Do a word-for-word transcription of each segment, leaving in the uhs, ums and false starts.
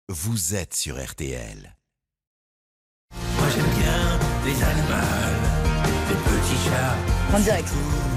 vous êtes sur R T L. Moi j'aime bien les animaux, les petits chats. En direct.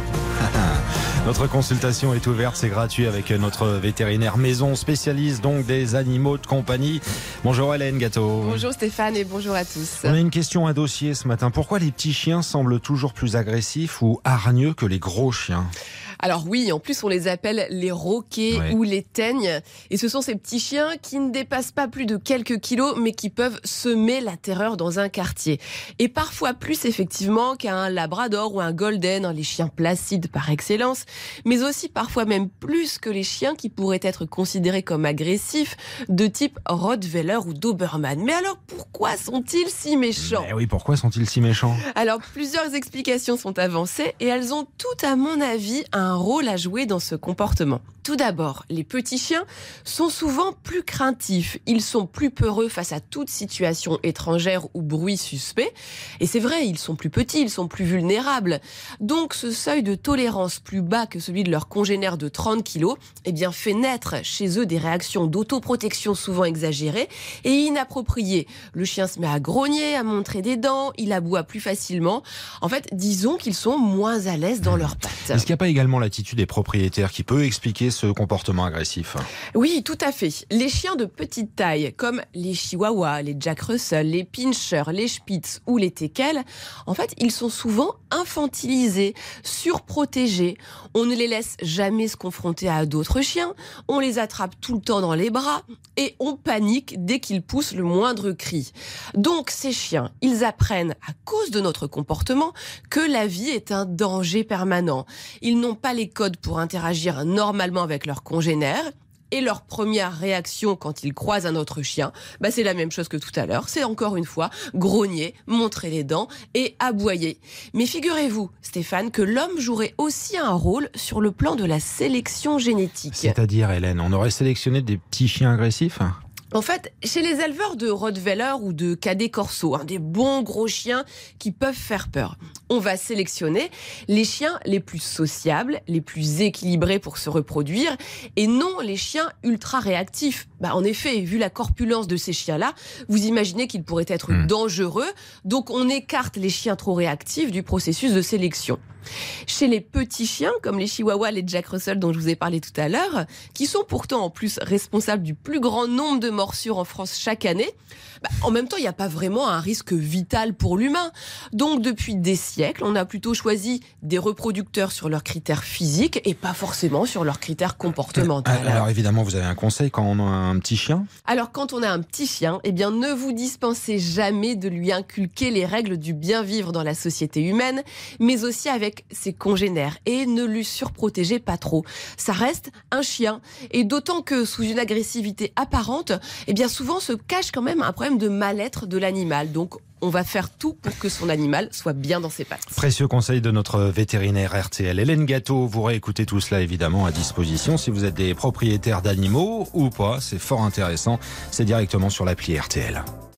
Notre consultation est ouverte, c'est gratuit avec notre vétérinaire maison, spécialiste donc des animaux de compagnie. Bonjour Hélène Gâteau. Bonjour Stéphane et bonjour à tous. On a une question, un dossier ce matin. Pourquoi les petits chiens semblent toujours plus agressifs ou hargneux que les gros chiens ? Alors oui, en plus on les appelle les roquets Ouais. ou les teignes. Et ce sont ces petits chiens qui ne dépassent pas plus de quelques kilos, mais qui peuvent semer la terreur dans un quartier. Et parfois plus effectivement qu'un labrador ou un golden, les chiens placides par excellence. Mais aussi parfois même plus que les chiens qui pourraient être considérés comme agressifs, de type Rottweiler ou Doberman. Mais alors pourquoi sont-ils si méchants ? Eh oui, pourquoi sont-ils si méchants ? Alors, plusieurs explications sont avancées et elles ont toutes, à mon avis, un rôle à jouer dans ce comportement. Tout d'abord, les petits chiens sont souvent plus craintifs. Ils sont plus peureux face à toute situation étrangère ou bruit suspect. Et c'est vrai, ils sont plus petits, ils sont plus vulnérables. Donc, ce seuil de tolérance plus bas que celui de leurs congénères de trente kilos, eh bien, fait naître chez eux des réactions d'autoprotection souvent exagérées et inappropriées. Le chien se met à grogner, à montrer des dents, il aboie plus facilement. En fait, disons qu'ils sont moins à l'aise dans leurs pattes. Est-ce qu'il n'y a pas également l'attitude des propriétaires qui peut expliquer ce comportement agressif ? Oui, tout à fait. Les chiens de petite taille, comme les chihuahuas, les Jack Russell, les pinschers, les spitz ou les teckels, en fait, ils sont souvent infantilisés, surprotégés. On ne les laisse jamais se confronter à d'autres chiens, on les attrape tout le temps dans les bras et on panique dès qu'ils poussent le moindre cri. Donc, ces chiens, ils apprennent, à cause de notre comportement, que la vie est un danger permanent. Ils n'ont pas les codes pour interagir normalement avec leurs congénères. Et leur première réaction quand ils croisent un autre chien, bah c'est la même chose que tout à l'heure. C'est encore une fois grogner, montrer les dents et aboyer. Mais figurez-vous, Stéphane, que l'homme jouerait aussi un rôle sur le plan de la sélection génétique. C'est-à-dire, Hélène, on aurait sélectionné des petits chiens agressifs ? En fait, chez les éleveurs de Rottweiler ou de Cadet Corso, hein, des bons gros chiens qui peuvent faire peur, on va sélectionner les chiens les plus sociables, les plus équilibrés pour se reproduire, et non les chiens ultra réactifs. Bah, en effet, vu la corpulence de ces chiens-là, vous imaginez qu'ils pourraient être mmh. dangereux, donc on écarte les chiens trop réactifs du processus de sélection. Chez les petits chiens, comme les chihuahuas, les Jack Russell dont je vous ai parlé tout à l'heure, qui sont pourtant en plus responsables du plus grand nombre de morsures en France chaque année, bah, en même temps, il n'y a pas vraiment un risque vital pour l'humain. Donc, depuis des siècles, on a plutôt choisi des reproducteurs sur leurs critères physiques et pas forcément sur leurs critères comportementaux. Alors, évidemment, vous avez un conseil quand on a un petit chien ? Alors, quand on a un petit chien, eh bien, ne vous dispensez jamais de lui inculquer les règles du bien vivre dans la société humaine, mais aussi avec ses congénères, et ne lui surprotégez pas trop. Ça reste un chien, et d'autant que sous une agressivité apparente, eh bien souvent se cache quand même un problème de mal-être de l'animal. Donc on va faire tout pour que son animal soit bien dans ses pattes. Précieux conseil de notre vétérinaire R T L, Hélène Gâteau. Vous réécoutez tout cela évidemment à disposition si vous êtes des propriétaires d'animaux ou pas. C'est fort intéressant. C'est directement sur l'appli R T L.